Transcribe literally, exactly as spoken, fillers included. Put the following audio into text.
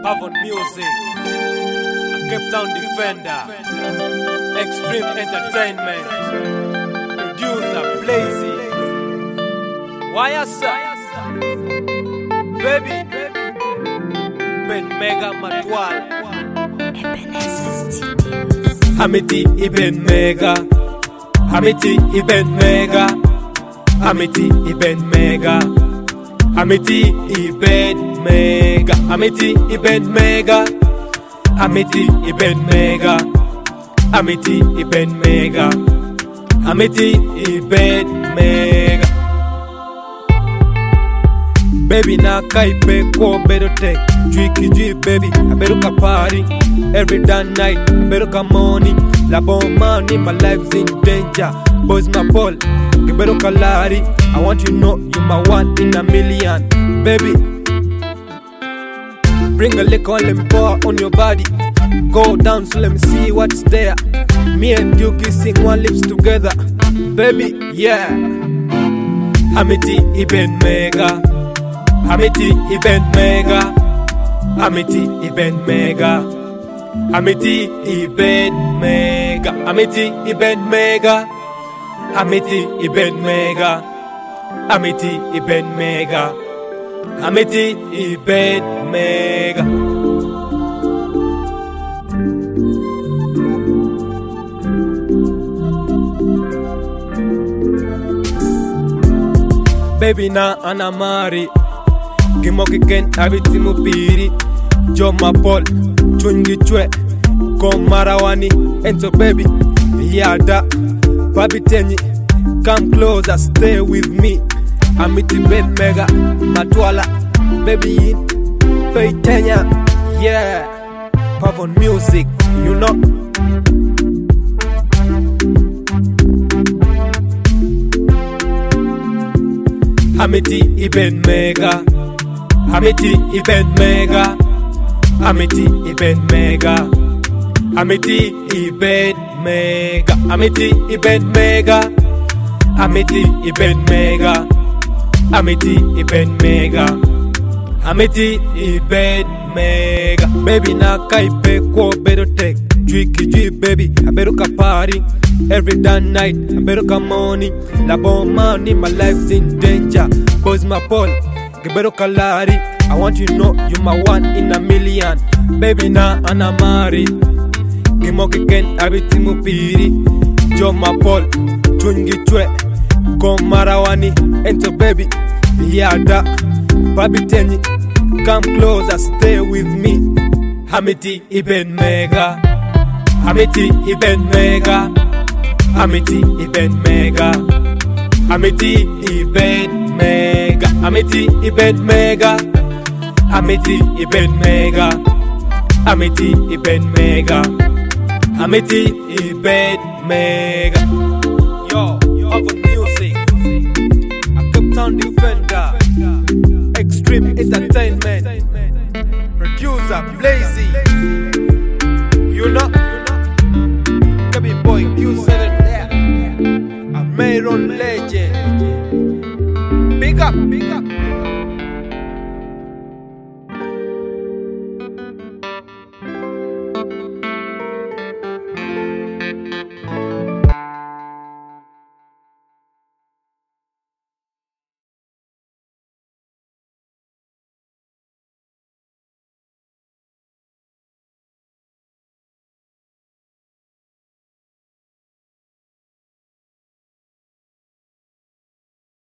Avon Music, a Cape Town Defender, Extreme Entertainment, producer Blazy, Wayasa, Baby, Ben Mega Matwal, Hamiti Ibn Mega, Hamiti Ibn Mega, Hamiti Ibn Mega, Hamiti Ibn Mega, Hamiti Ibn Mega, Hamiti Ibn Mega, Hamiti Ibn Mega, Hamiti Ibn Mega. Baby na kaipe ko better take Tricky G baby, I better ka party every damn night, I better ka morning. La bon money, my life's in danger. Boys my ball, you better ka lari. I want you know you my one in a million. Baby, bring a lick on them pour on your body. Go down so let me see what's there. Me and you kissing one lips together. Baby, yeah. Hamiti Ibn Mega, Hamiti Ibn Mega, Hamiti Ibn Mega, Hamiti Ibn Mega, Hamiti Ibn Mega, Hamiti Ibn Mega, Hamiti Ibn Mega, Hamiti Ibn Mega. Baby na anamari Kimoki ken abiti mupiri Joma Paul Chungi chwe Komarawani Ento baby Yada Babi tenyi Come closer, stay with me Hamiti Ibn Mega Matwala Baby in Pay Tenya. Yeah Avon Music, you know. Hamiti Ibn Mega, Hamiti Ibn Mega, Hamiti Ibn Mega, Hamiti Ibn Mega, Hamiti Ibn Mega, Hamiti Ibn Mega, Hamiti Ibn Mega, Hamiti Ibn Mega. Baby na kaipe ko better take Tricky G baby, I better ka party every damn night, I better ka morning. La bon money, my life's in danger. Boys my Paul, you better ka lari. I want you know you my one in a million. Baby na anamari Kimoki ken abiti mupiri Joma Paul Chungi chwe Komarawani Ento baby Yada Babi tenyi Come closer, stay with me. Hamiti Ibn Mega, Hamiti Ibn Mega, Hamiti Ibn Mega, Hamiti Ibn Mega, Hamiti Ibn Mega, Hamiti Ibn Mega, Hamiti Ibn Mega, Hamiti Ibn Mega. Yo, Avon Music, a Cape Town Defender, Extreme Entertainment, producer Blazy, you know, Baby Boy Q seven there, a Mayron legend. Big up, big up.